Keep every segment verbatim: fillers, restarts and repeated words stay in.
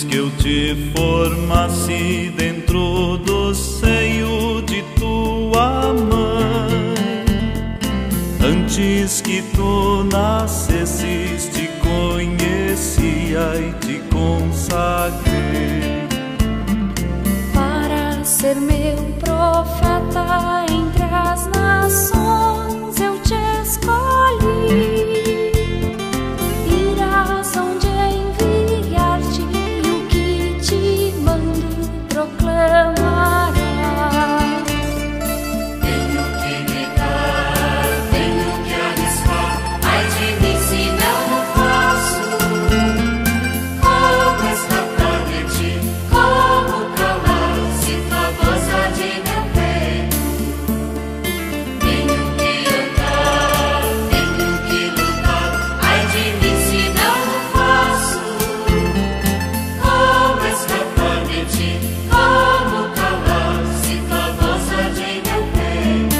Antes que eu te formasse dentro do seio de tua mãe, antes que tu nascesses, te conhecia e te consagrei para ser meu profeta entre as nações. Eu te escolhi. Irás onde enviar-te, e o que te mando proclamarás. Tenho que gritar, tenho que arriscar, ai de mim se não o faço. Como escapar de ti, como calar se tua voz há de meu peito. Tenho que andar, tenho que lutar, ai de mim se não o faço. Como escapar de ti, como calar se tua voz há de meu peito.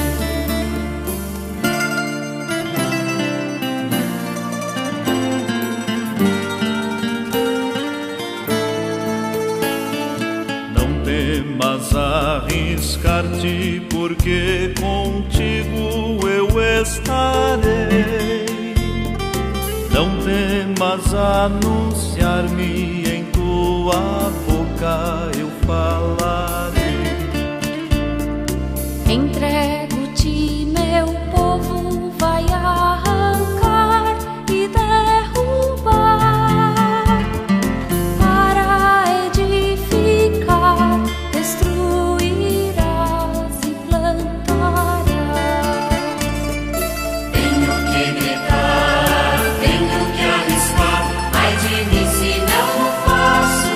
Não temas arriscar-te, porque contigo eu estarei. Não temas anunciar-me, em tua boca eu falarei. Entrego-te, meu povo, vai arrancar e derrubar, para edificar, destruirás e plantarás. Tenho que gritar, tenho que arriscar, ai de mim se não o faço.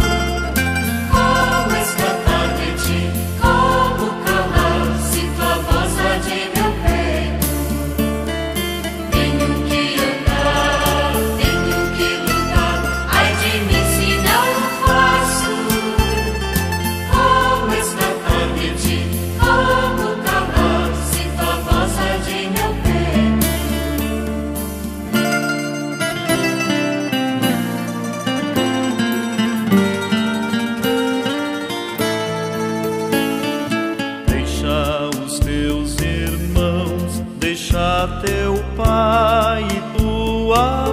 Como escapar de ti, como calar se tua voz há de meu peito. Tenho que andar, tenho que lutar, ai de mim se não o faço. Como escapar de ti, como calar se tua voz há de meu peito. Deixa os teus irmãos, deixa teu pai e tua